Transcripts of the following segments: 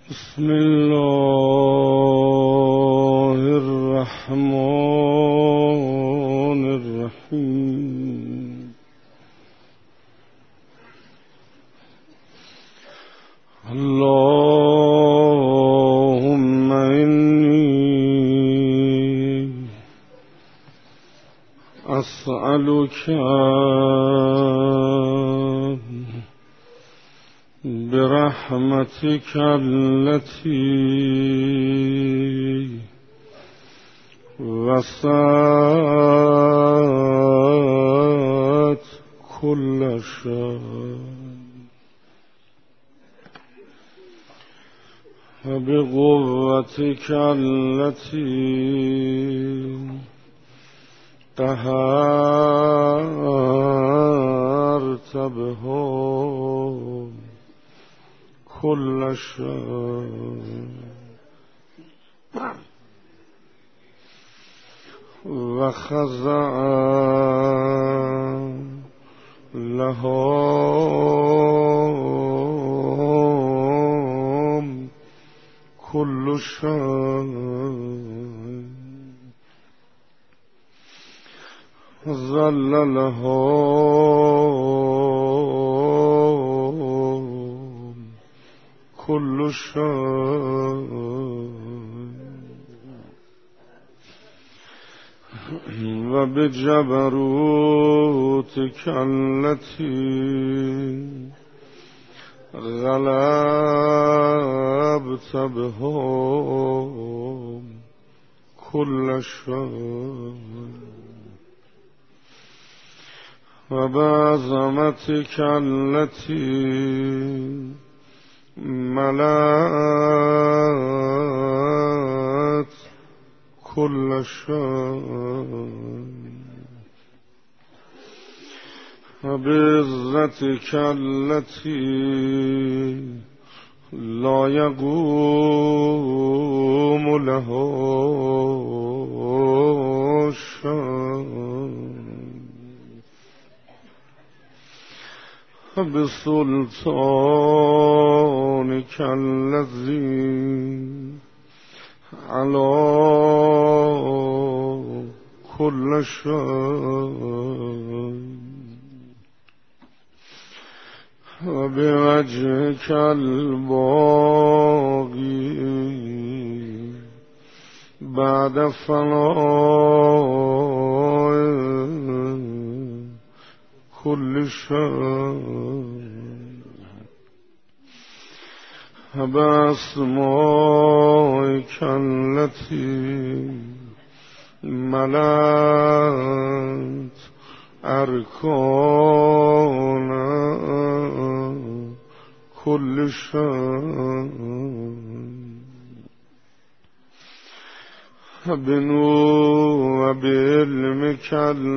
بسم الله الرحمن الرحیم. اللهم إني أسألك برحمتك التي وسعت كل شيء وبقوتك التي قهرت بها كل شيء وخضع لها كل شيء ظل لها كل شيء وبجبروتك التي غلبت بها كل شيء وبعظمتك التي ملأت كل شيء وبعزتك التي لا يقوم لها شيء بسلطانك الذي على كل شيء وبوجهك الباقي بعد فناء كل شيء بأسمائك التي ملأت أركان كل شيء بنور وبعلمك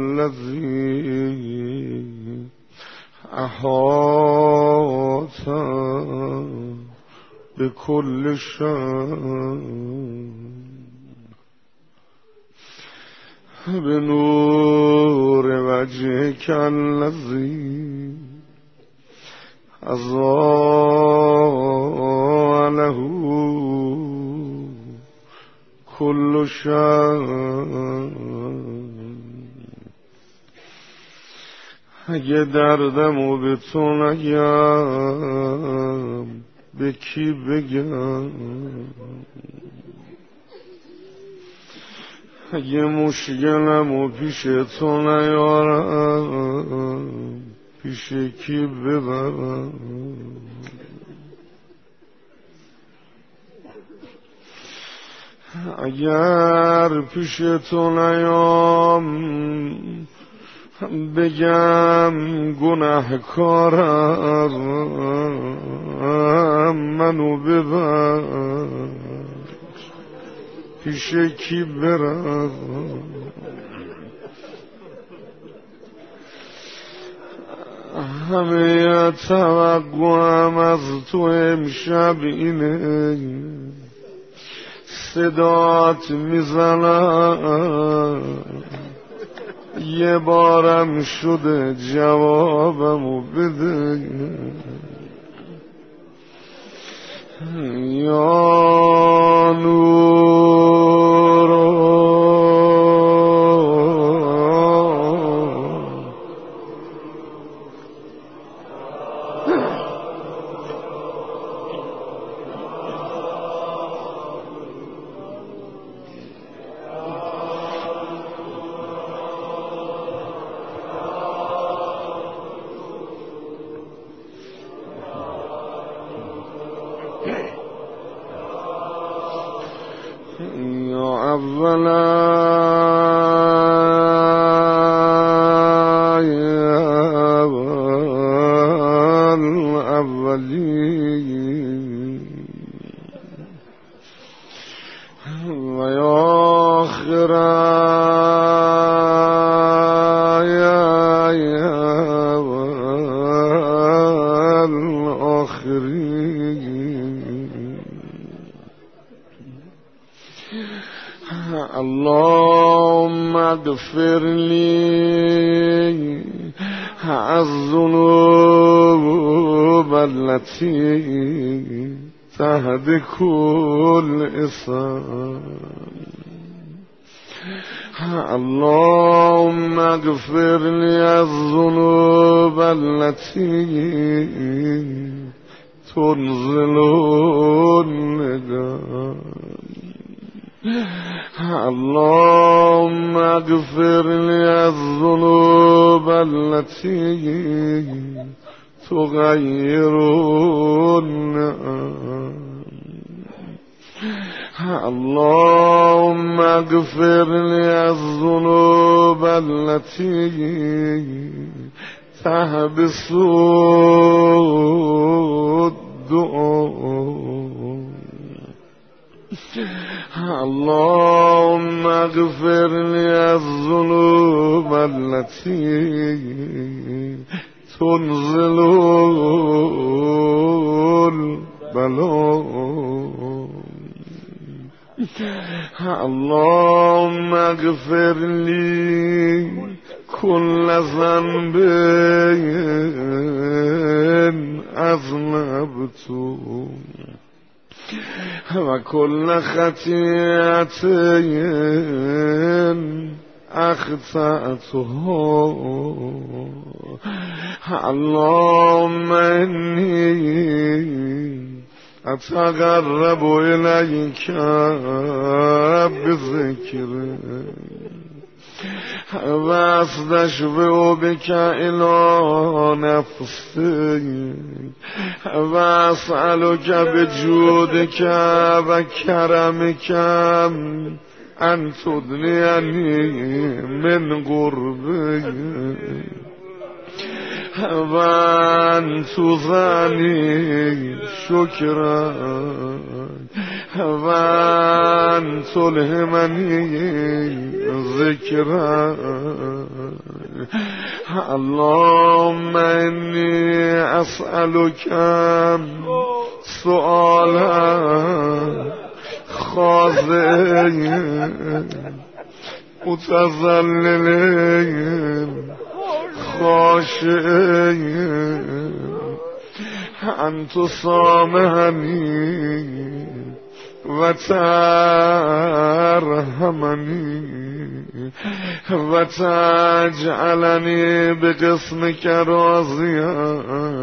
الذي أحاط بكل شيء بنور وجهك الذي أضاء له كل شيء. اگه دردمو به تو نگم به کی بگم؟ اگه مشکلمو پیش تو نیارم پیش کی ببرم؟ اگر پیش تو نیام بگم گناهکارم منو ببخش پیش کی برم؟ همه توقعم از تو امشب اینه صدات میزنم یه بارم شده جوابمو بده یا نور اللهم اغفر لي الذنوب التي تهدك الإثم اللهم اغفر لي الذنوب التي تنزل الندم اللهم اغفر لي الذنوب التي تغير النعم اللهم اغفر لي الذنوب التي تحبس الدعاء اللهم اغفر لي الذنوب التي تنزل البلاء اللهم اغفر لي كل ذنب أذنبته وكل خطيئة أخطأته اللهم إني أتقرب إليك بذكرك وأستشفع بك إلى نفسي وأسألك بجودك وكرمك أن تدنيني من قربي وأن تزاني شكرا وأن تلهمني ذكرا اللهم إني أسألك سؤالا خاضعين متذللين خاشعين أن تصامحني وترحمني وتجعلني بقسمك راضيا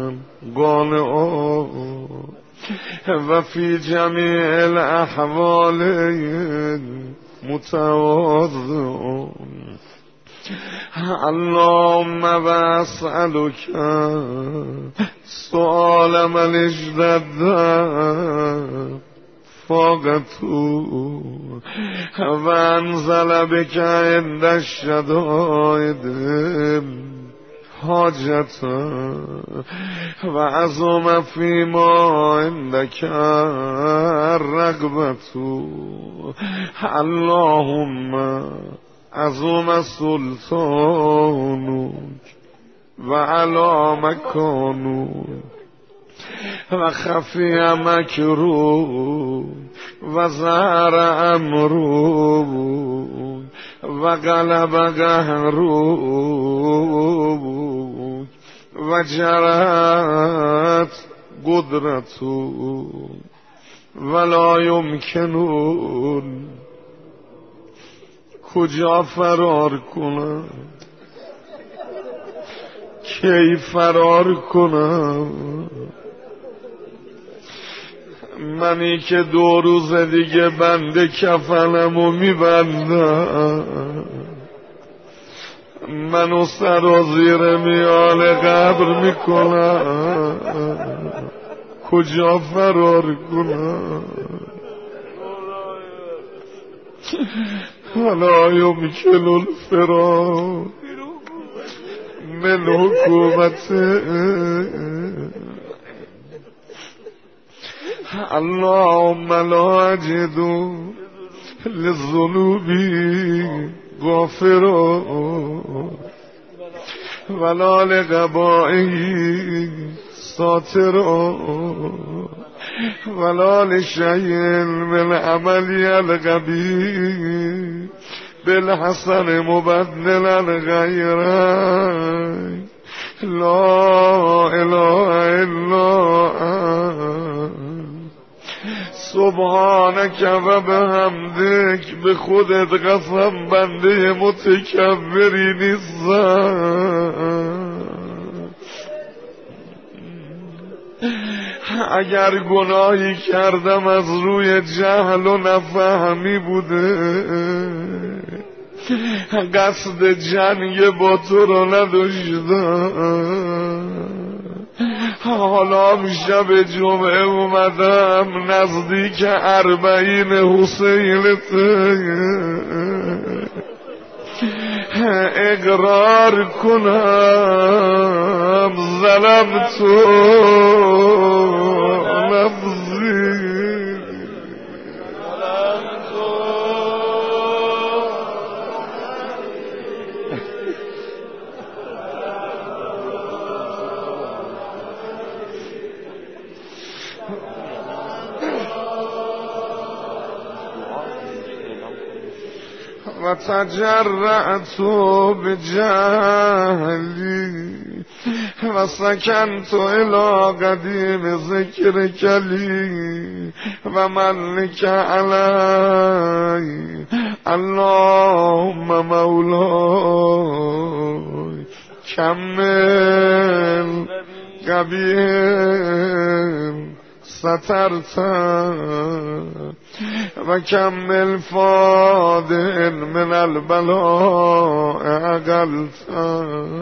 قانعا وفي جميع الأحوال متواضعا اللهم وأسألك سؤال من اجتهد فاقته وأنزل بك عند الشدائد حاجة وعظم فيما عندك الرغبة اللهم عظم سلطانك وعلى مكانك وخفي مكروه وظهر أمره وغلب قهره وجرت قدرته ولا یمکنون. کجا فرار کنم؟ کی فرار کنم؟ منی که 2 روز دیگه بند کفنمو میبندم، منو سرازیر میان قبر میکنم، کجا فرار کنم؟ ولا یمکن الفرار من حکومت. اللهم لا اجد للذنوبی غافرا ولا لقبائه ساترا ولا لشیء من عملی القبیح بالحسن مبدلا غیره. لا اله الا انت سبحانک و بحمدک. به خودت قسم بنده متکبری نیستم. اگر گناهی کردم از روی جهل و نفهمی بوده، قصد جنگ با تو رو نداشتم. حالا شب جمعه اومدم نزدیک 40 حسینته اقرار کنم ظلم تو نفسی. و تجرعت بجهلی و سکنت الى قدیم ذکر کلی و ملک علی. اللهم مولای کمل قبیل سترتا و کمل فادن من البلاء اقلتا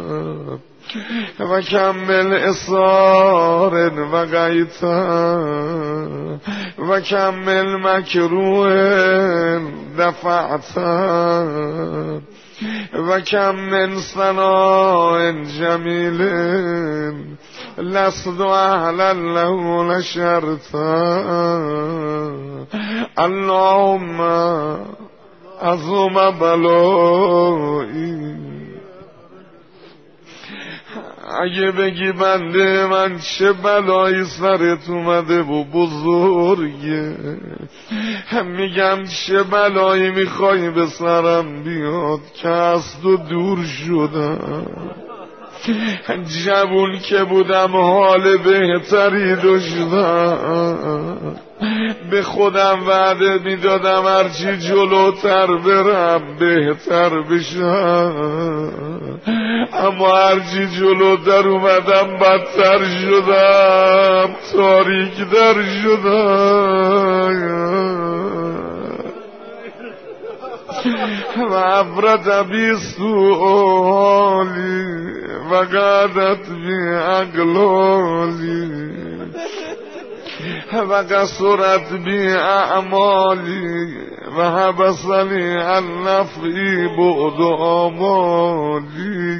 و کمل اصار و غیتا و کمل مکروه دفعتا و کمل ثناء جمیل لست اهلا له نشرتا. اللهم عظم بلایی. اگه بگی بنده من چه بلایی سرت اومده و بزرگه، میگم چه بلایی میخوای به سرم بیاد که از تو دور شدم. جوون که بودم حال بهتری داشتم، به خودم وعده میدادم هرچی جلوتر برم بهتر بشم، اما هرچی جلوتر اومدم بدتر شدم، تاریک در شدم. و عبرت بی سؤالی و قادت بی اقلالی و قصرت بی اعمالی و حبسنی عن نفعی بعد آمالی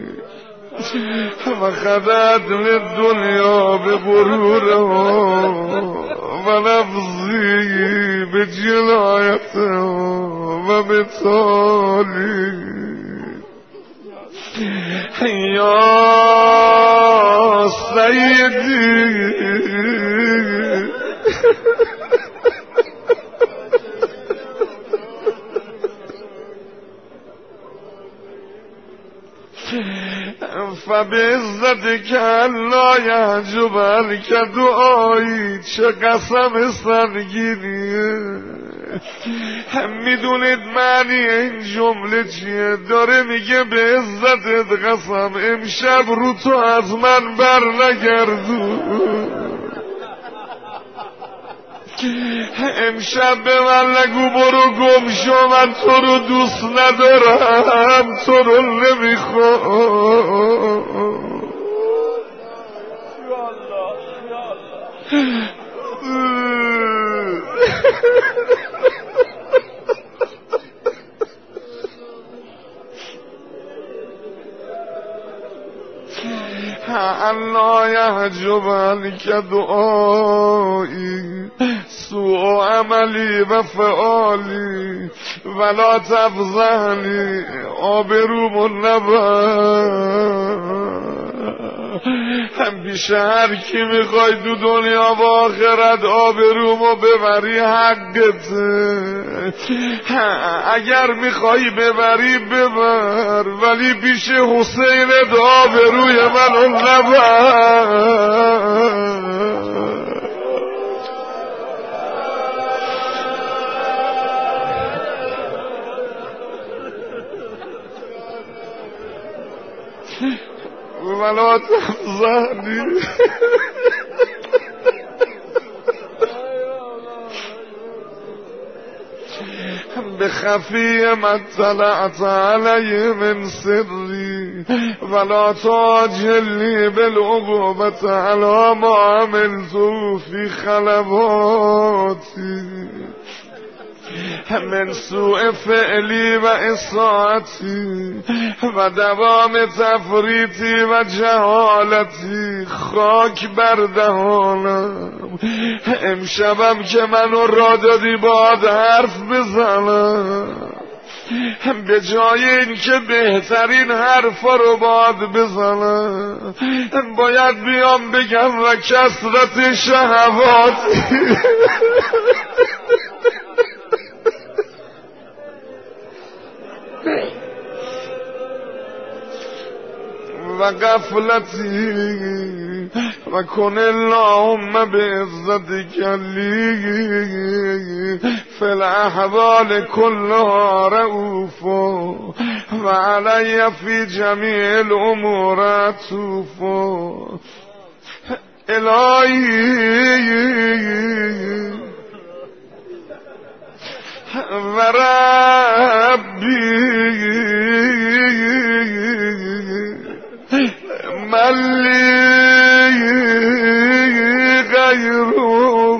و خدت للدنیا به غرورها و نفسی به جلایتها و به تالی. یا سیدی و به عزت که لا یعجب که دعایی چه قسم سرگیریه. میدونید معنی این جمله چیه؟ داره میگه به عزتت قسم امشب رو تو از من بر نگردون، امشب به من نگو برو گم شو، من تو رو دوست ندارم، تو رو نمیخوام. الله یعجب که دعایی سوء عملی و فعالی ولا تفضحنی آبرومو نبر. هم بیشه هر کی میخوای دو دنیا و آخرت آبرومو ببری حقته. اگر میخوای ببری ببر، ولی بیش حسینت آبروی منو نبر. ولا تفضحنی بخفی ما اطلعت علی من سری ولا تعجلنی بالعقوبة على ما عملت فی خلواتی من سوء فعلی و اساعتی و دوام تفریطی و جهالتی. خاک بر دهانم، امشبم که منو را دادی باید حرف بزنم، به جای این که بهترین حرفا رو باید بزنم باید بیام بگم و کثرت شهواتی و غفلتی و کن اللهم بعزتک لی فی الاحوال کلها رؤوف و علی فی جمیع الامور عطوف. الهی و ربی ملی غیرو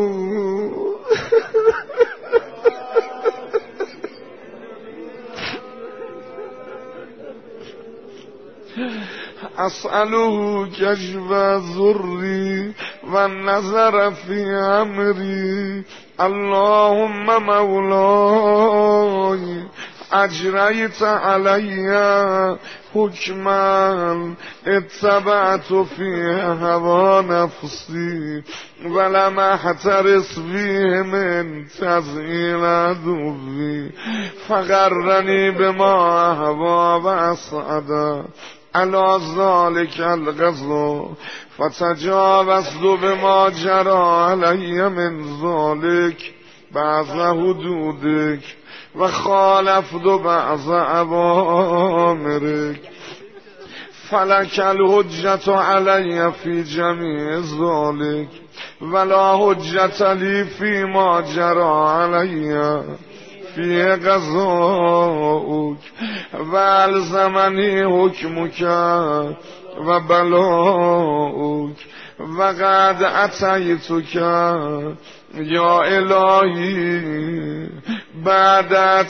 اسأله کشف ضری و نظر فی امری. اللهم مولای اجریت علی حکما اتبعت فی هوا نفسی ولم احترس فیه من تزیین عدوی فغرنی بما اهوا و اسعدا علی ذلک القضا فتجاوزت بما جرى علی من ذلک بعض حدودک و خالفت بعض اوامرک فلک الحجت علی فی جمیع ذلک ولا حجت لی فی ما جرى علی فی قضاؤک و الزمنی حکمک و بلاؤک و قد اتیتک یا الهی بعد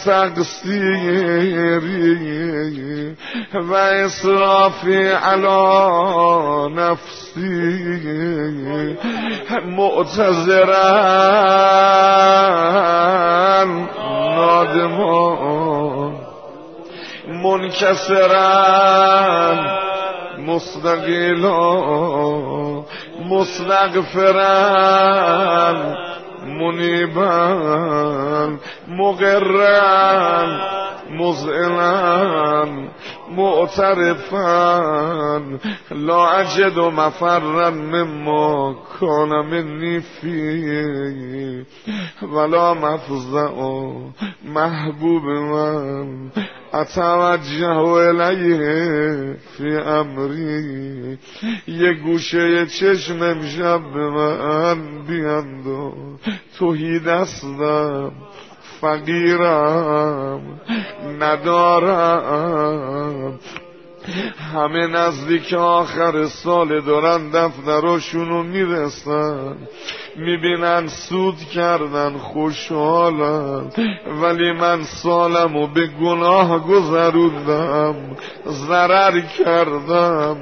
تقصیری و اسرافی علی نفسی معتذرا نادمان منکسرا مستقیلا مستغفرا منیبا مقرا مذعنا معترفا لا اجد مفرا مما کان منی فی ولا مفزع محبوب من اتوجه الیه فی امری. یه گوشه چشم امشب به من بیانداز، توهی دستم فقیرم ندارم، همه نزدیک آخر سال دارن دفتراشونو میرسن، میبینن سود کردن خوشحالن، ولی من سالمو به گناه گذروندم، ضرر کردم،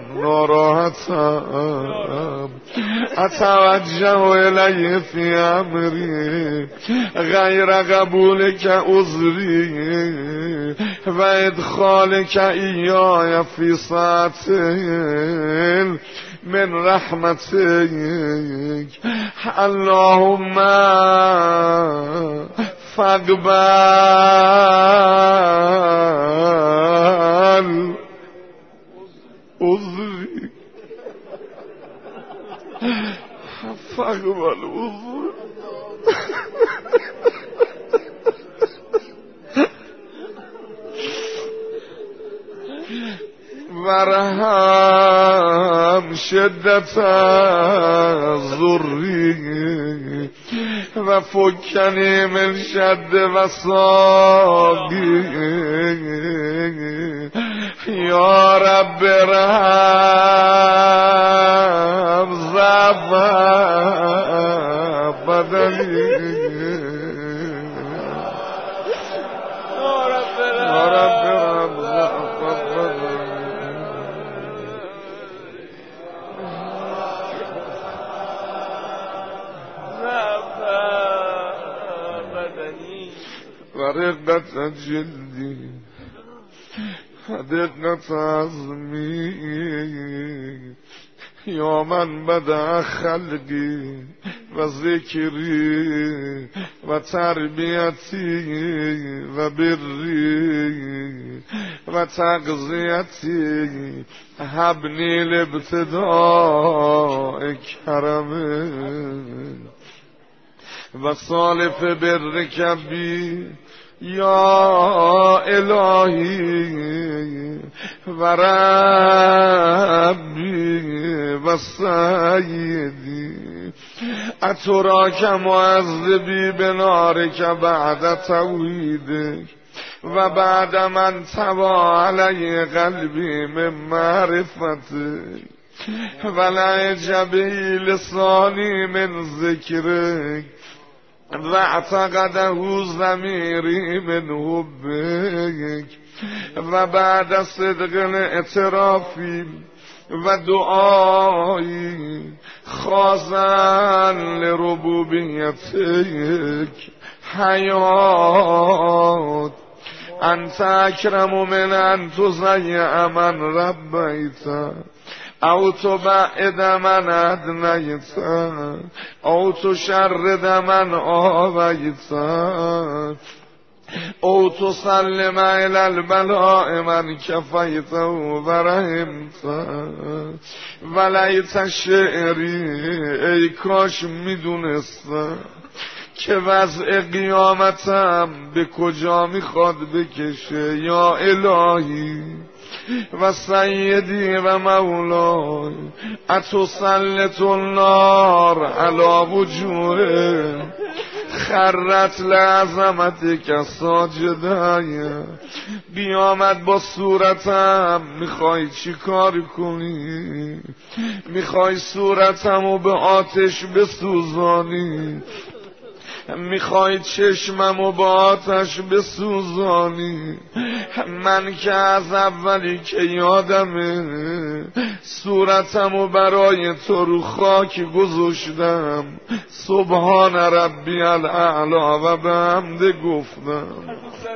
ناراحتم. اتوجه الیه فی امری غیر قبول که عذری و ادخال که ایای فی ساعتین من رحمتک. اللهم فاقبل عذری، فاقبل عذری. ورحم شدت ضری و فکنی من شد وساقی. یا رب رحم ضعف بدنی. یا رب رحم ضعف بدنی. و رقت جلدی دقت عظمی. یا من بدأ خلقی و ذکری و تربیتی و بری و تغذیتی حبنی لابتداء کرمه و صالف بر کبی. یا الهی و ربی و سیدی اتراک معذبی بنارک بعد توحیدک و بعد من طبع علی قلبی من معرفتک و لعجبی لسانی من ذکرک و اعتقده ضمیری من حبک و بعد صدق اعترافی و دعایی خاضعا لربوبیتک حیات انت اکرم من ان تضیع من ربیت او تبعد من ادنیت او تشرد من آویت او تسلم الى البلاء من کفیت و رحمت. ولیت شعری ای کاش میدونستم که وضع قیامتم به کجا میخواد بکشه. یا الهی و سیدی و مولای اتسلط النار علی وجوه خرت لعظمتک ساجدای. بیامد با صورتم میخوای چی کار کنی؟ میخوای صورتمو به آتش بسوزانی؟ میخوای چشممو با آتش بسوزانی؟ من که از اولی که یادمه صورتمو برای تو رو خاک گذاشتم، سبحان ربی الاعلا و به حمده گفتم.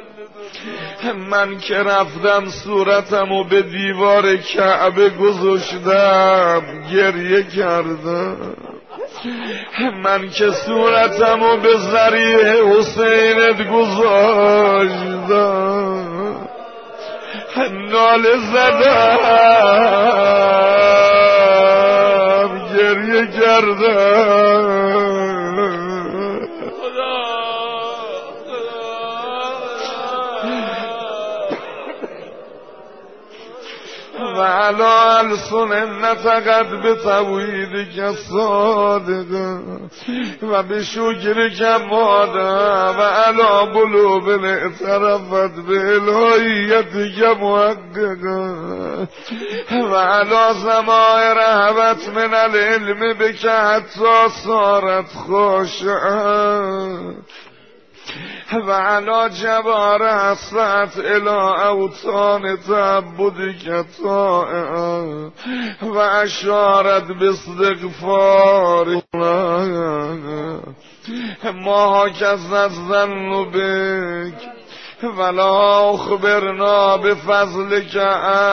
من که رفتم صورتمو به دیوار کعبه گذاشتم، گریه کردم. من که صورتمو به ذریح حسینت گذاشتم، ناله زدم گریه کردم و علا السن نتقد به توحید که صادقه و به شکر که ماده و علا قلوب اعترفت به الهیت که محققه و علا سماع رهبت من العلم بکه حتی صارت خاشعه و علا جبار حسرت الى اوطان تعبد کتائه و اشارت باستغفار ما کزت ظن بک ولا اخبرنا به فضل که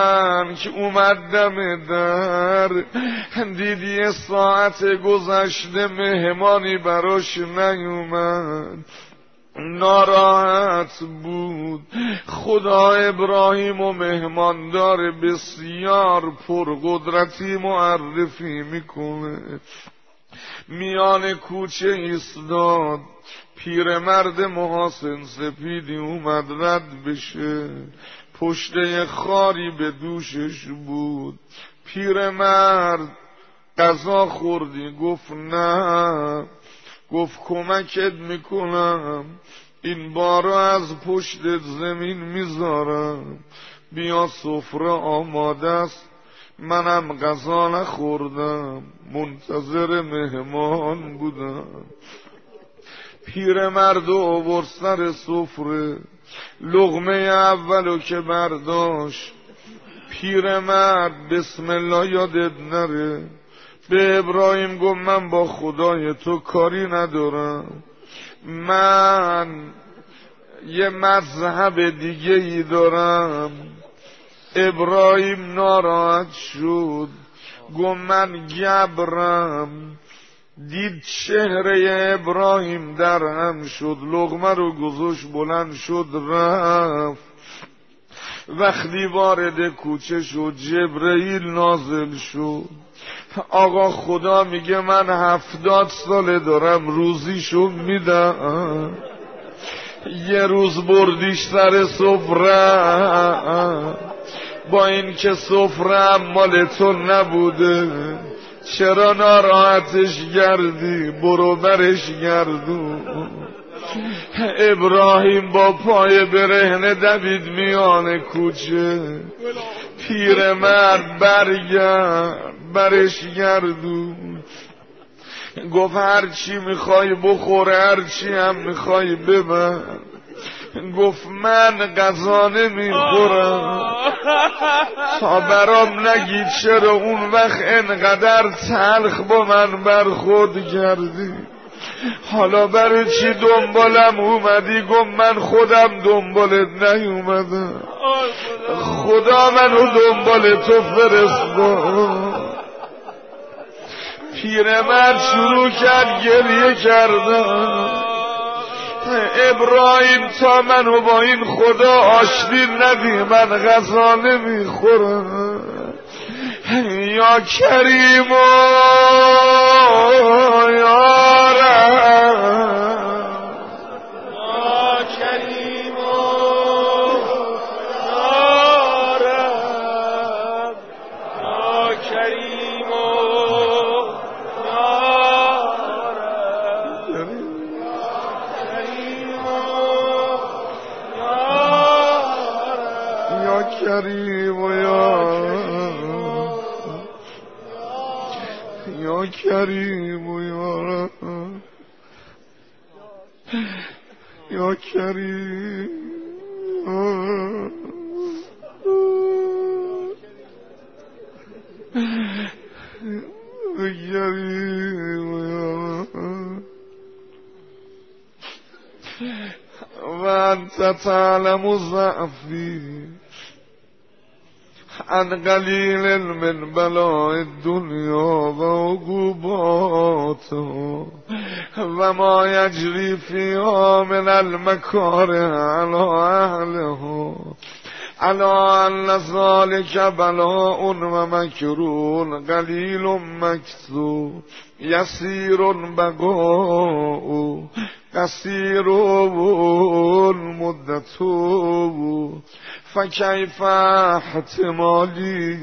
اومدم در دیدی ساعت گذشته مهمانی براش نیومد ناراحت بود خدا ابراهیم و مهماندار بسیار پرقدرتی معرفی میکنه میان کوچه ایستاد پیرمرد محاسن سپیدی اومد رد بشه پشته خاری به دوشش بود پیرمرد غذا خوردی گفت نه گفت کمکت میکنم این بارو از پشت زمین میذارم بیا سفره آماده است منم غذا نخوردم منتظر مهمان بودم پیرمرد آورد سر سفره لقمه اولو که برداشت پیرمرد بسم الله یادت نره به ابراهیم گفت من با خدای تو کاری ندارم من یه مذهب دیگه ای دارم ابراهیم ناراحت شد گفت من گبرم دید چهره ابراهیم در هم شد لقمه رو گذاشت بلند شد رفت وقتی وارد کوچه شد جبرئیل نازل شد آقا خدا میگه من 70 ساله دارم روزیشو میدم یه روز بردیش سر سفره با این که سفره مال تو نبوده چرا ناراحتش گردی برو برش گردون ابراهیم با پای برهنه دوید میان کوچه پیرمرد برگرد برش گردون گفت هرچی میخوای بخوره هرچی هم میخوای ببر گفت من غذا نمیخورم تا برام نگید چرا اون وقت انقدر تلخ با من برخورد کردی حالا برای چی دنبالم اومدی گفت من خودم دنبالت نیومدم خدا منو دنبال تو فرستاد پیرمرد شروع کرد گریه کردن ابراهیم تا منو با این خدا آشتی ندی من غذا نمیخورم یا کریم و یا رحم یا کریم و یا رحم یا کریم و یا کریم و یا کریم و یا رحم یا کریم و انت تعلم ضعفی عن قلیل من بلاء الدنیا و عقوباتها و ما یجری فیها من المکاره علی اهلها الا ان ذلک بلاء و مکرون قلیل مکثور یسیر بقاء قصیر مدت فکیف احتمالی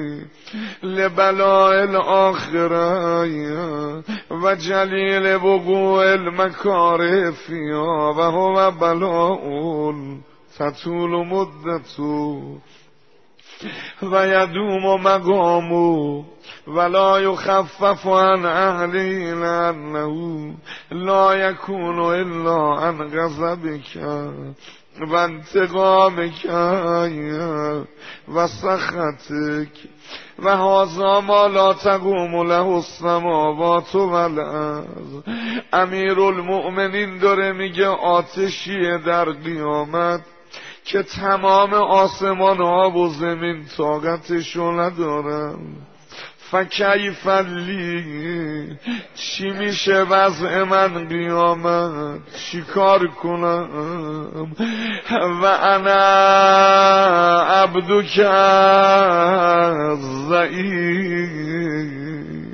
لبلاء الاخره و جلیل وقوع المکاره فیها و هو بلاء تطول مدته و یدوم مقامه ولا یخفف عن اهله لانه لا یکون الا عن غضبک و انتقامک و سخطک و هذا ما لا تقوم له السماوات والارض. امیرالمؤمنین داره میگه آتشیه در قیامت که تمام آسمان ها و زمین طاقتشو ندارن. فکیف لی، چی میشه وضع من قیامت، چی کار کنم؟ و انا عبدک الضعیف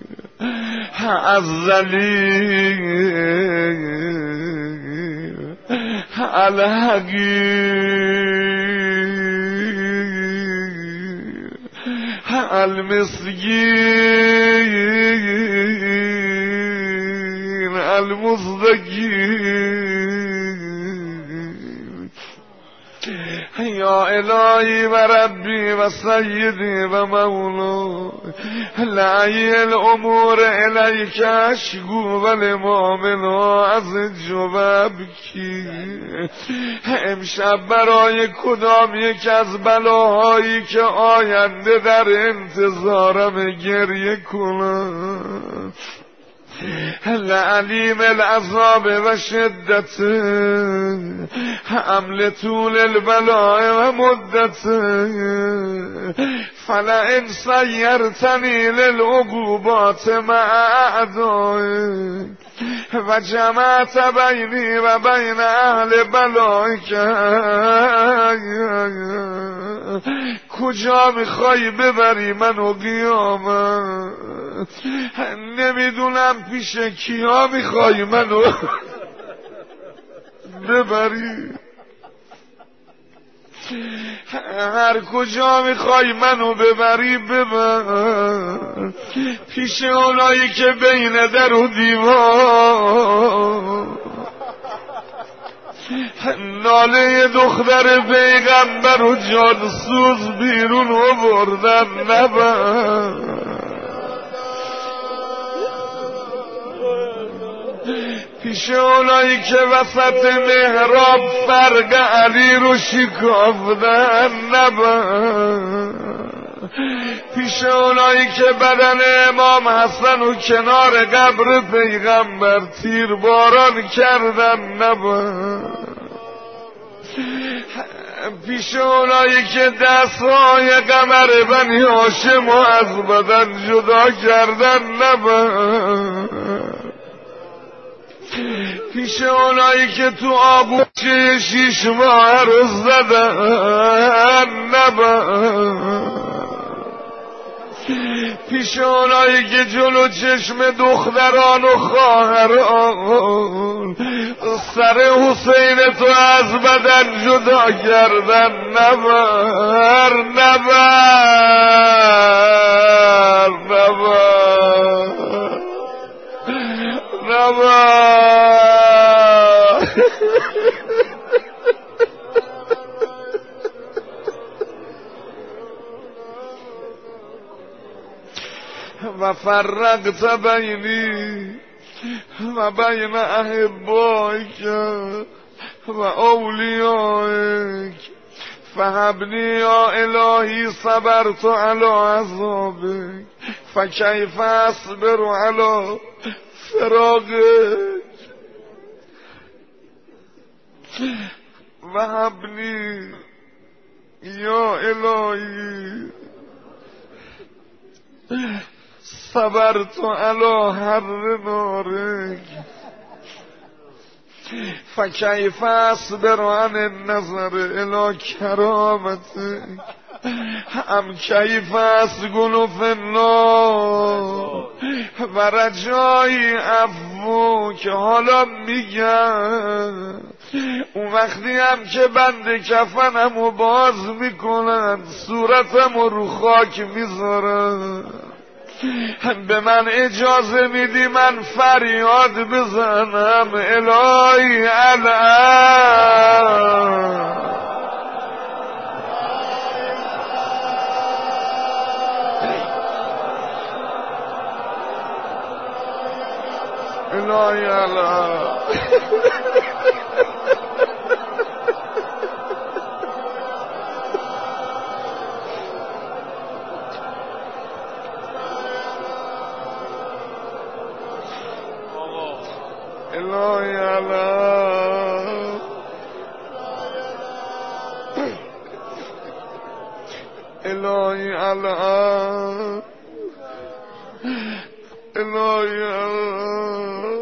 الذلیل الحقیر المسکین المستقیم. یا الهی و ربی و سیدی و مولا لعی الامور الیک اشکو و لمامنا از جوابکی. امشب برای کدام یک از بلاهایی که آینده در انتظارم گریه کنم. لعلیم العذاب و شدت حمل طول البلاء و مدت فلئن سیرتنی للعقوبات مع اعدائک و جمعت بینی و بین اهل بلائک. کجا میخوای ببری منو قیامت؟ نمیدونم پیش کیا میخوای منو ببری. هر کجا میخوای منو ببری ببر. پیش اونایی که بین در و دیوار ناله دختر پیغمبر و جانسوز بیرون آوردن نبر. پیش اونایی که وسط محراب فرق علی رو شکافتن نبر. پیش اونایی که بدن امام حسن و کنار قبر پیغمبر تیر باران کردن نبر. پیش اونایی که دستهای قمر بنی هاشم از بدن جدا کردن نبر. پیش اونایی که تو آغوش 6 ماه رو زدن نبر. پیش اونایی که جلو چشم دختران و خواهران سر حسین تو از بدن جدا کردن نبر. نبر نبر نبر. و فرقت بینی و بین احبائک و اولیائک فهبنی یا الهی صبرت علی عذابک فکیف اصبر علی فراقک و هبنی یا الهی صبرت علی حر نارک فکیف اصبر عن النظر الی کرامتک ام کیف اسکن فی النار و رجای عفو که حالا میگم اون وقتی هم که بند کفنمو باز میکنن صورتمو رو خاک میذارن به من اجازه میدی من فریاد بزنم الهی الان الهی الان الهی الان الهی الان الهی الان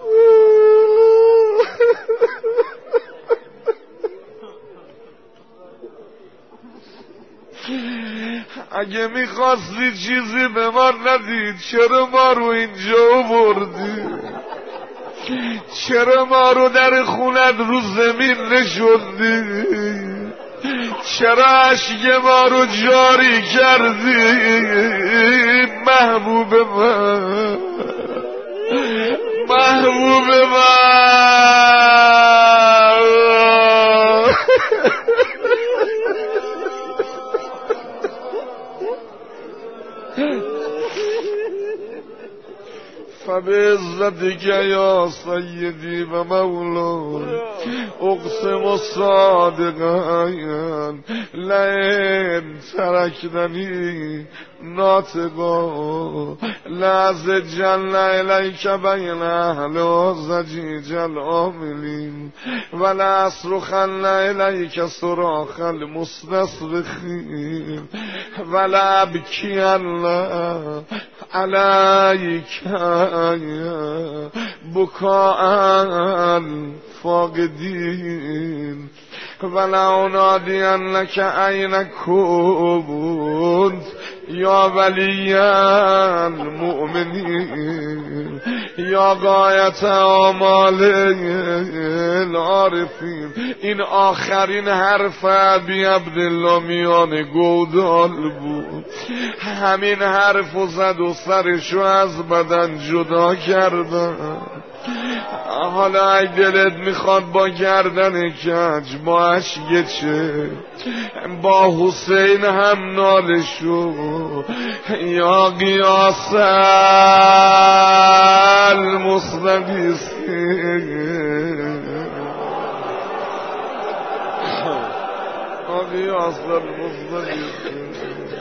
اگه میخواستی چیزی به ما ندید چرا ما رو اینجا آوردی؟ چرا ما رو در خونت رو زمین نشوندی؟ چرا اشک ما رو جاری کردی؟ محبوب من محبوب من فبعزتك یا سیدی و مولاي اقسم صادقا لئن ترکتنی ناطقا لأزجن الیک بین اهل زجیج العاملین ولأصرخن الیک صراخ المستصرخین ولأبکین علیک بکاء الفاقدین ولأنادینک این کنت یا ولی المؤمنین یا غایت آمال العارفین. این آخرین حرف ابی عبدالله میان گودال بود. همین حرف زد و سرشو از بدن جدا کردن. حالا ای دلت میخواد با گردن کج با اشک چه با حسین هم نالشو یا قیاس المستقیسین یا قیاس المستقیسین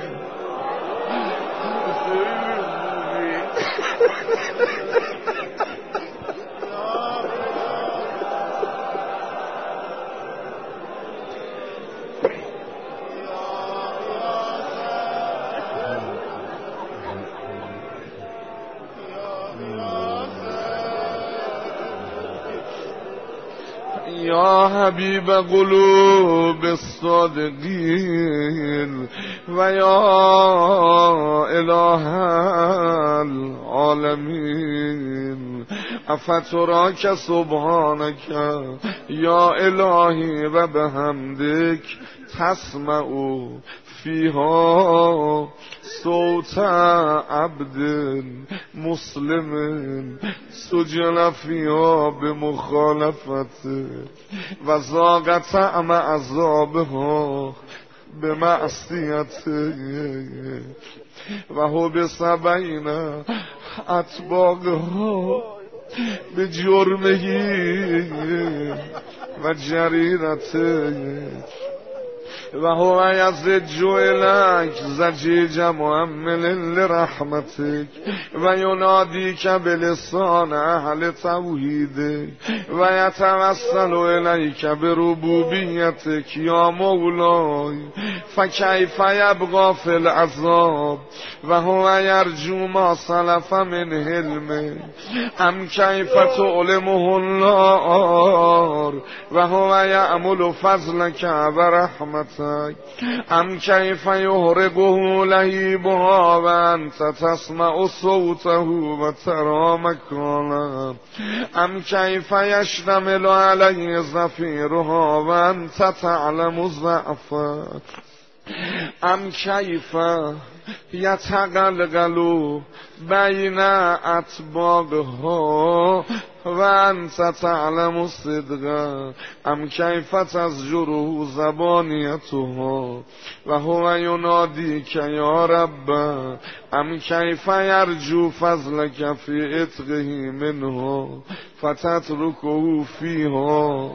یا حبیب قلوب الصادقین و یا اله العالمین افتراک سبحانک یا الهی و بحمدک تسمع فیها صوت عبد مسلم سجن فیها بمخالفت و ذاق طعم عذابها بمعصیت و حبس بین اطباقها بجرمه و جریرته و هو یزج الک زجیج معمل لرحمتک و ینادیک بلسان اهل توحیدک و یتوسل الیک بربوبیتک یا مولای فکیف یبقی فی العذاب و هو یرجو ما سلف من حلمه ام کیف تعلمه النار و هو یعمل فضلک و رحمتک ام کیف یهرقه لهیبها و انت تسمع صوته و ترى مکانه ام کیف یشتمل علیه زفیرها و انت تعلم ضعفه ام کیف یتقلقل بین اطباقها و انت تعلم صدقه ام کیف تزجره زبانیتها و هو ینادیک یا رب ام کیف یرجو فضلک فی عتقه منها فتترکه فیها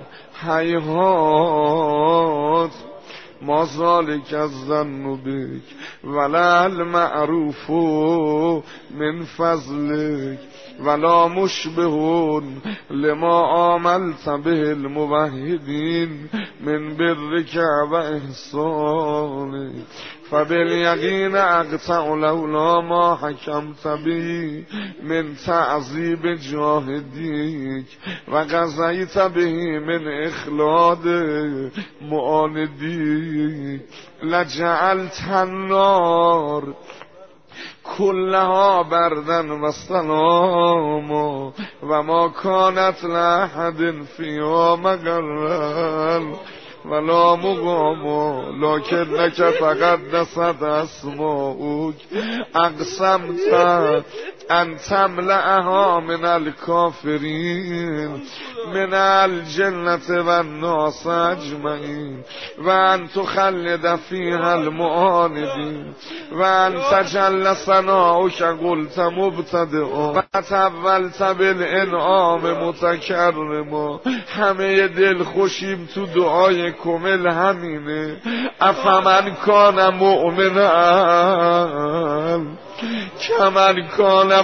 هیهات ما ذالک الظن بک ولا المعروف من فضلک ولا مشبه لما عاملت به الموحدین من برک و احسانک فبالیقین اقطع لولا ما حکمت به من تعذیب جاهدیک و قضیت به من اخلاد معاندیک لجعلت النار کلها بردن و سلام و ما کانت لأحد فیها مقرن ولا مقام لکنک تقدست اسماؤک اقسمت ان تملأها من الکافرین من الجنة و الناس اجمعین و ان تخلد فیها المعاندین و ان تجل ثناؤک قلت مبتدئا و تولت بالانعام متکرما. همه دل خوشیم تو دعای کمل همینه. افمن کان مؤمنا کمن کان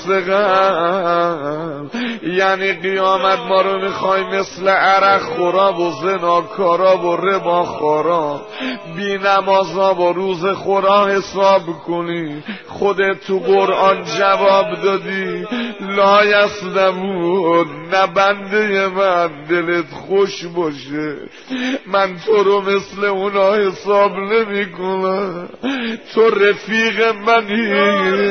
فاسقا، یعنی قیامت ما رو میخوای مثل عرق خورا و زناکارا و ربا خورا بی نمازا و روز خورا حساب کنی. خودت تو قرآن جواب دادی لا یسلمون، نه بنده من دلت خوش باشه من تو رو مثل اونا حساب نمی کنم. تو رفیق منی،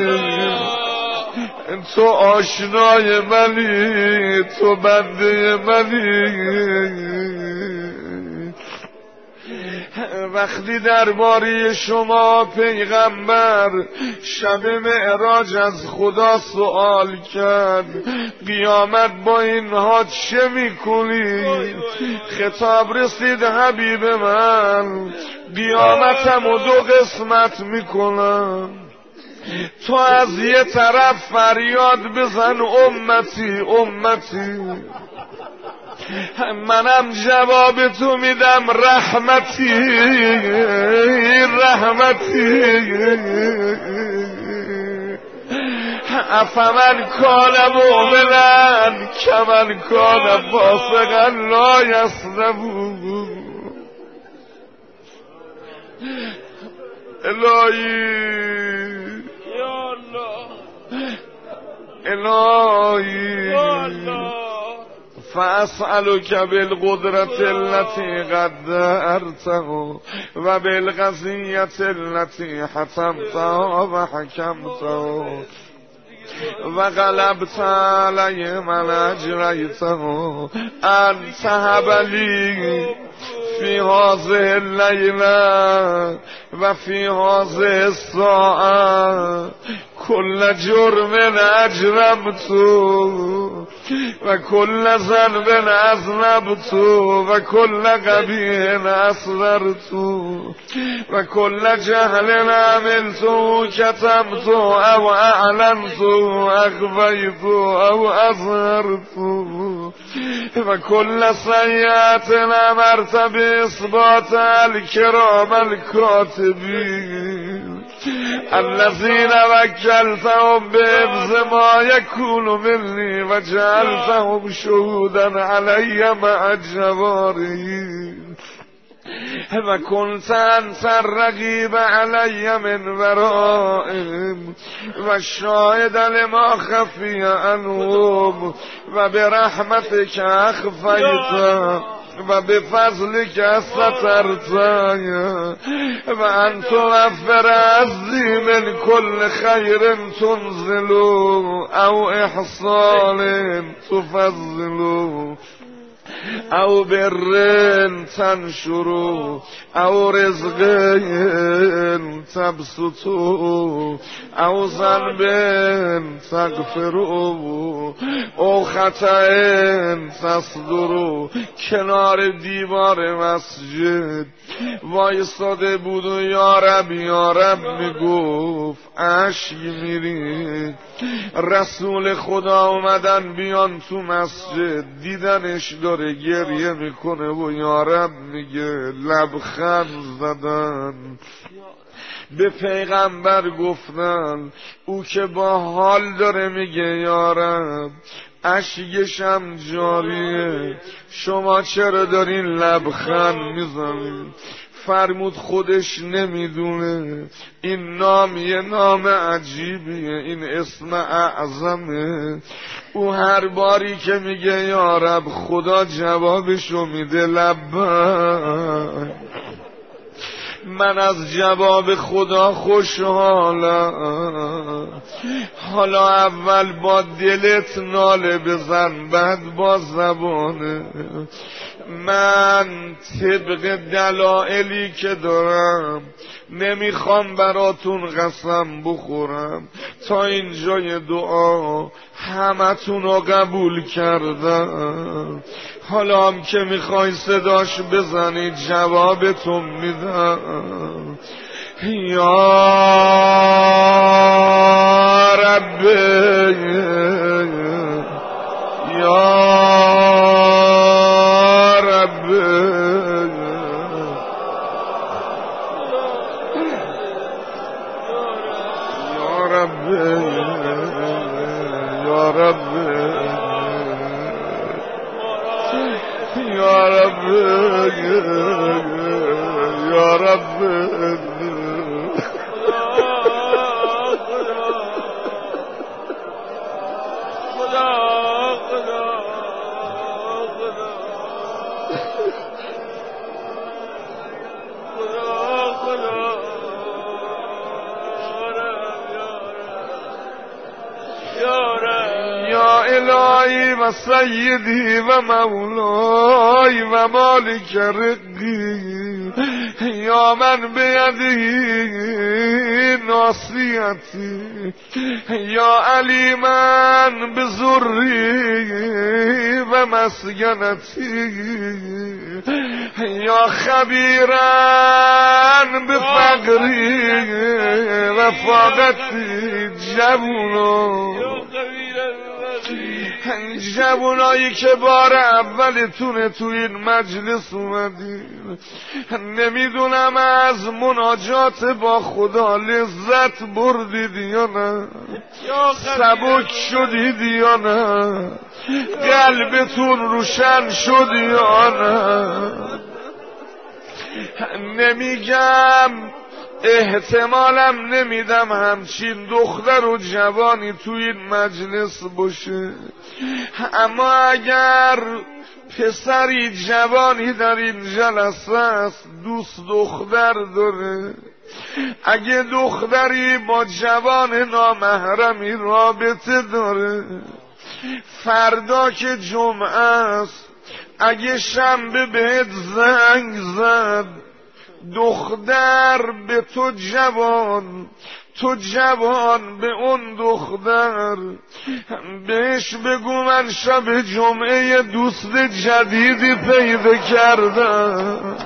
تو آشنای منی، تو بنده منی. وقتی درباره شما پیغمبر شب معراج از خدا سوال کرد قیامت با اینها چه میکنی؟ خطاب رسید حبیب من قیامتم و دو قسمت میکنم. تو از یه طرف فریاد بزن امتی امتی، منم جواب تو میدم رحمتی رحمتی. افمن کان مؤمنا کمن کان فاسقا لا یسلمون. الهی الهی فاسألک بالقدرت التي قدرته و بالقضیة التي حتمتها و حکمتها و غلبت علی من اجریته ان تهب لی فی هذه اللیله و فی هذه الساعه کل جرم اجرمت و کل ذنب اذنبت و کل قبیح اسررت و کل جهل عملت کتمت او اعلنت اخفیت او اظهرت و کل سیئت امرت باثبات الکرام الکاتبین الذین وکلتهم بحفظ ما یکون منی و جعلتهم شهودا علی مع جوارحی و کنت انت الرقیب علی من ورائهم و شاهد لما خفی عنهم و برحمتک اخفیت و بفضلک سترت و ان توفر عزی من کل خیر تنزل او احسان تفضل او برن تنشرو او رزق تبسطو او ذنب تغفرو او خطأ تصدرو. کنار دیوار مسجد وایستاده بود و یا رب میگفت، اشک میرید. رسول خدا اومدن بیان تو مسجد، دیدنش داره گریه میکنه و یا رب میگه، لبخند زدن به پیغمبر گفتن، او که با حال داره میگه یا رب اشکشم جاریه، شما چرا دارین لبخند میزنید؟ فرمود خودش نمیدونه این نام یه نام عجیبیه، این اسم اعظمه. او هر باری که میگه یا رب خدا جوابشو میده لبک. من از جواب خدا خوشحالم. حالا اول با دلت ناله بزن، بعد با زبانه. من طبق دلایلی که دارم نمیخوام براتون قسم بخورم، تا اینجای دعا همتون رو قبول کردم. حالا هم که میخوای صداش بزنی جوابتون میدم. یا رب یا رب یا رب یا رب یا رب یا رب الهی و سیدی و مولای و مالک رقی، یا من بیدی ناصیتی، یا علیمن بزری و مسکنتی، یا خبیرن بفقری و فاقتی. جوونایی که بار اولتونه تو این مجلس اومدین، نمیدونم از مناجات با خدا لذت بردید یا نه، سبک شدید یا نه، قلبتون روشن شد یا نه. نمیگم، احتمالم نمیدم همچین دختر و جوانی تو این مجلس باشه، اما اگر پسری جوانی در این جلسه است دوست دختر داره، اگه دختری با جوان نامحرمی رابطه داره، فردا که جمعه است اگه شنبه بهت زنگ زد، دختر به تو جوان تو جوان به اون دختر بهش بگو من شب جمعه دوست جدیدی پیدا کردم،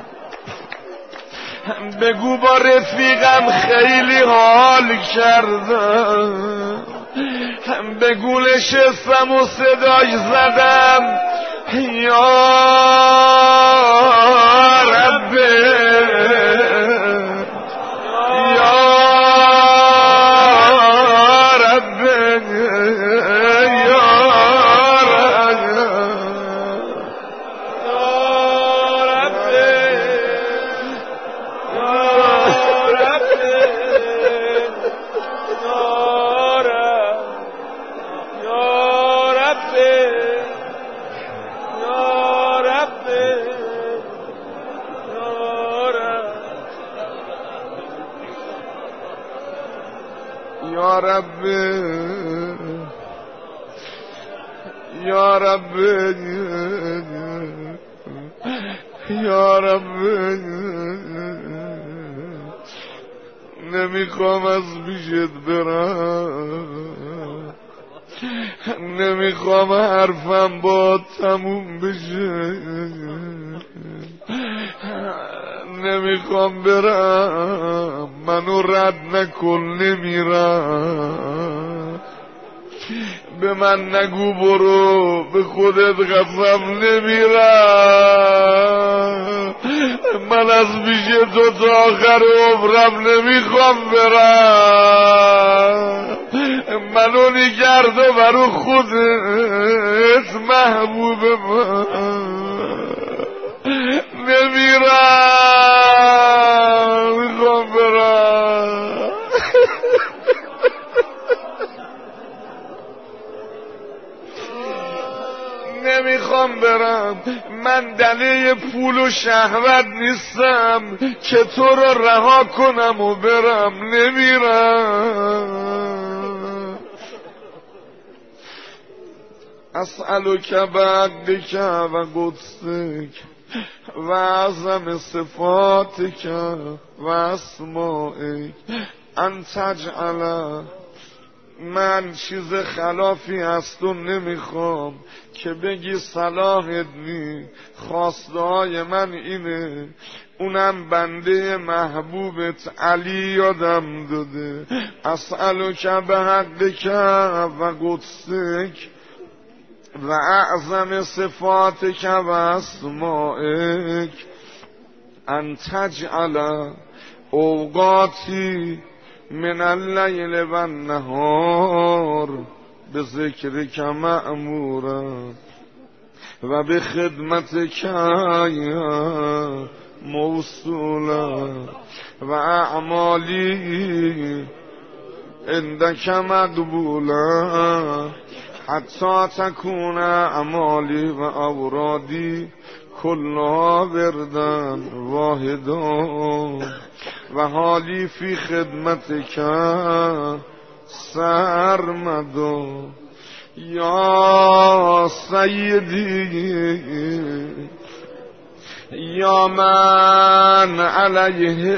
بگو با رفیقم خیلی حال کردم، بگو نشستم و صدای زدم یا ربه یا رب یا رب یا رب نمیخوام از پیشت برم، نمیخوام حرفم با تموم بشه، نمیخوام برم، منو رد نکن نمیرم، به من نگو برو به خودت قسم نمیرم، من از پیش تو تا آخر عمرم نمیخوام برم، منو نگرد و برو خودت محبوب من نمیرم، میخوام برم. نمیخوام برم، من دلیل پول و شهوت نیستم که تو رو رها کنم و برم، نمیرم. اسألک بعدک و قدسک و اعظم صفاتک و اسمائک ان تجعل، من چیز خلافی از تو نمیخوام که بگی صلاحت نی، خواسته های من اینه، اونم بنده محبوبت علی یادم داده. اسألک بحقک و قدسک و اعظم صفاتک و اسمائک ان تجعل اوقاتی من اللیل و النهار به ذکرک مأمورا و به خدمتک موصولا و اعمالی عندک مقبولا حتی تکون اعمالی و اورادی کلها وردن واحدان و حالی فی خدمتک سرمدا. یا سیدی یا من علیه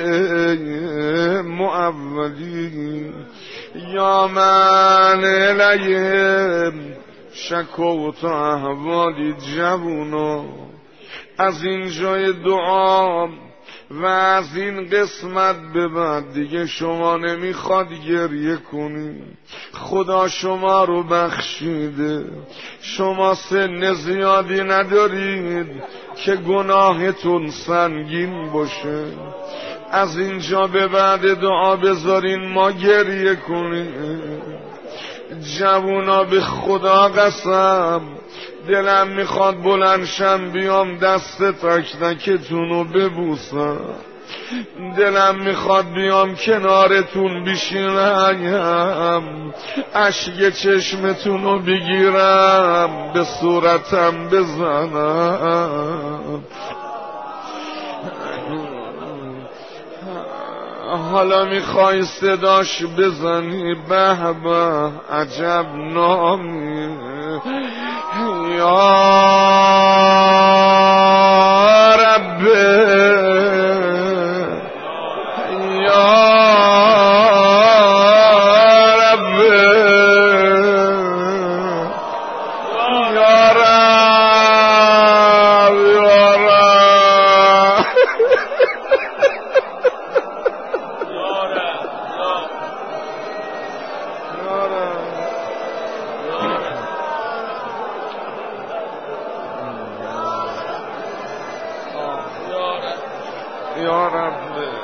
معولی، یا من علیه شکوت احوالی جوونا. از این جای دعا و از این قسمت به بعد دیگه شما نمیخواد گریه کنی، خدا شما رو بخشیده، شما سن زیادی ندارید که گناهتون سنگین باشه. از اینجا به بعد دعا بذارین ما گریه کنیم. جوونا به خدا قسم دلم میخواد بلندشم بیام دست تک تکتونو ببوسم، دلم میخواد بیام کنارتون بشینم، اشک چشمتونو بگیرم به صورتم بزنم. حالا میخوای صداش بزنی به به عجب نامی. یا رب یا یا رب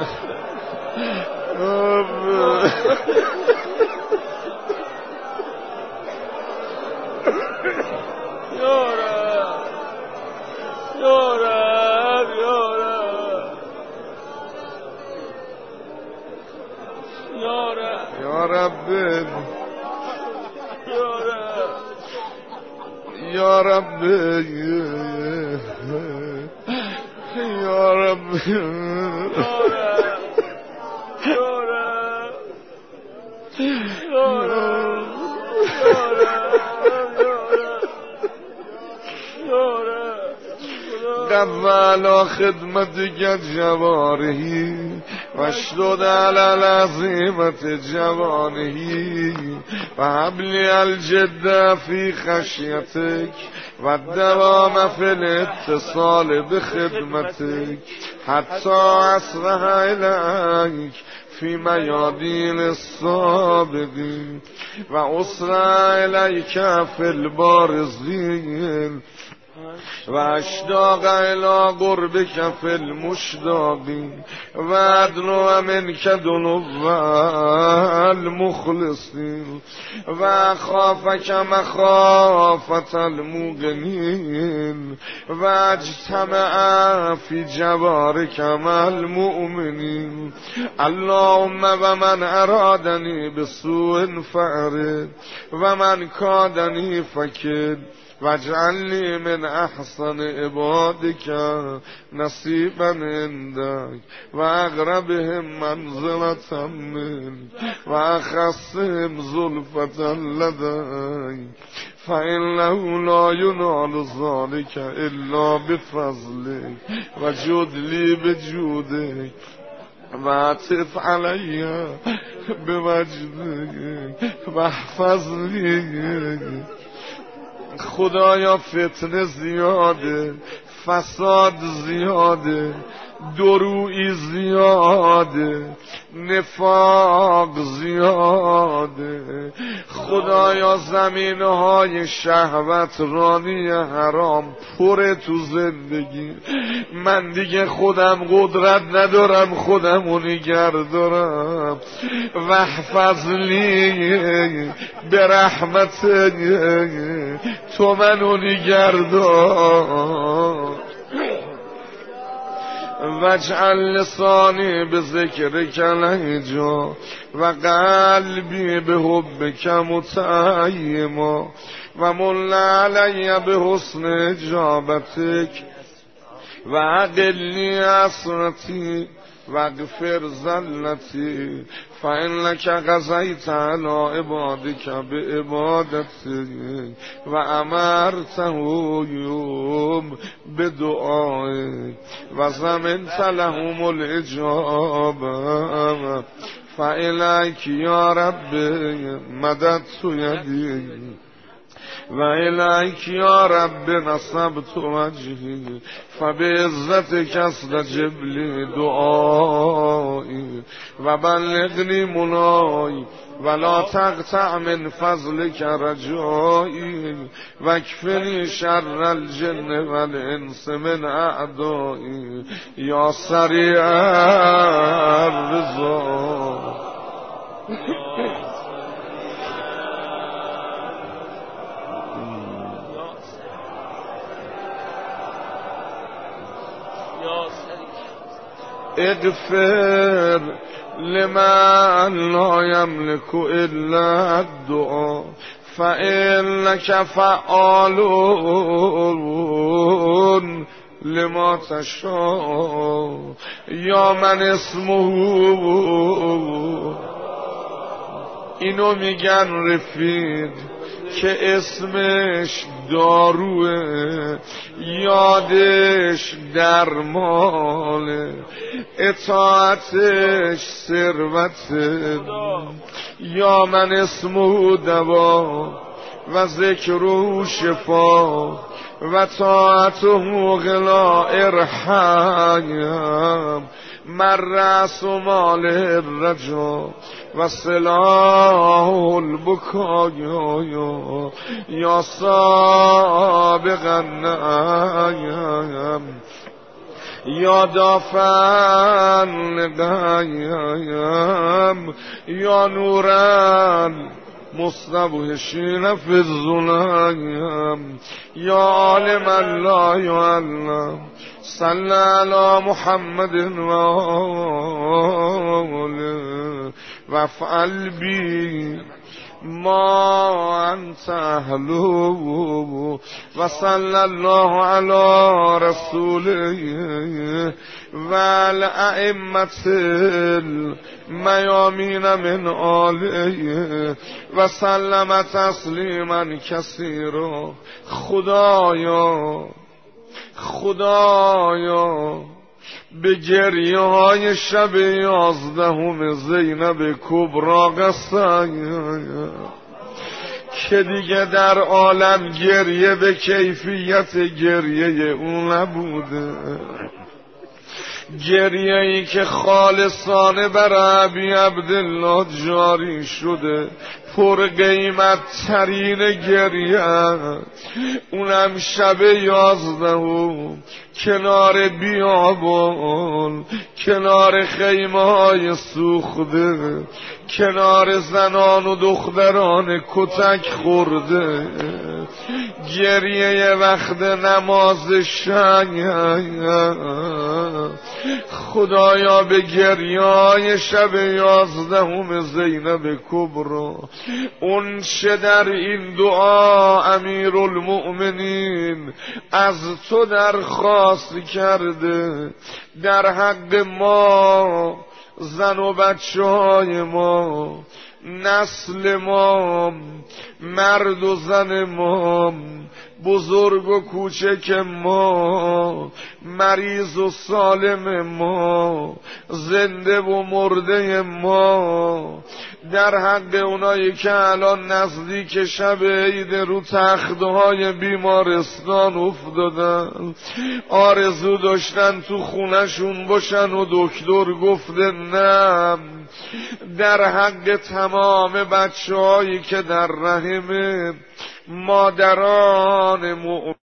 یا رب یا رب یا رب قبل خدمتك جواره واشدد على العظيمة جوانه وهب لي الجد في خشيتك والدوام في الاتصال بخدمتك حتى أصبح إليك في ميادين السابقين وأسرع إليك في البارزين واشتاق الى قربك في المشتاقين وادنو منك دنو المخلصين وخافك مخافة الموقنين واجتمع في جوارك مع المؤمنين اللهم ومن ارادني بسوء فأرد ومن كادني فكد واجعلني من احسن عبادك نصيبا عندك واقربهم منزلة منك واخصهم زلفة لديك فإنه لا ينال ذلك إلا بفضلك وجد لي بجودك وعطف علي بمجدك واحفظني خدایا فتنه زیاده، فساد زیاده، درویی زیاده، نفاق زیاده. خدایا زمینهای شهوت رانی حرام پر تو زندگی. من دیگه خودم قدرت ندارم خودمو نگه دارم. وحفظلی به رحمت تو منو نگه دار. واجعل لسانی بذکرک لهجا و قلبی بحبک متیما و مل علی بحسن اجابتک و عقلنی اسرتی و اغفر زلتی فإنك قضيت على عبادك بعبادتك و امرتهم بدعائك و زمنت لهم الاجابه فإليك یا رب مددت يدي و الیک یا رب نصبت وجهی فبعزتک استجب لی دعایی و بلغنی منایی ولا تقطع من فضلک رجایی واکفنی شر الجن والانس من اعدایی یا سریع الرضا. اغفر لمن لا يملك الا الدعاء فإنك فعال لما تشاء یا من اسمه اینو میگن رفیق که اسمش داروه، یادش درمانه، اطاعتش ثروته. یا من اسمه دوا و ذکره شفا و طاعته غلا ارحم من رأس مال الرجا و سلاح البکایا یا سابق النعیم یا دافعا لقیم یا نورا مستوحشین فی الظلم یا عالما لا یعلم صلی علی محمد و آله وافعل بی ما انت اهلو و صلی الله علی رسوله و الائمة المیامین من آله و سلم تسلیما کثیرا. خدایا به گریه های شب 11 زینب کبری قسم که دیگه در عالم گریه به کیفیت گریه اون نبوده، گریه ای که خالصانه بر ابی عبدالله جاری شده، پر قیمت ترین گریه، اونم شب 11 کنار بیابان، کنار خیمه های سوخته، کنار زنان و دختران کتک خورده، گریه وقت نماز شب. خدایا به گریه شب 11 زینب کبری اون چه در این دعا امیرالمؤمنین از تو درخواست کرده در حق ما، زن و بچه های ما، نسل ما، مرد و زن ما، بزرگ و کوچک ما، مریض و سالم ما، زنده و مرده ما، در حق اونایی که الان نزدیک شب عید رو تختهای بیمارستان افتادن، آرزو داشتن تو خونشون باشن و دکتر گفته نه، در حق تمام بچه هایی که در رحم مادران مؤمن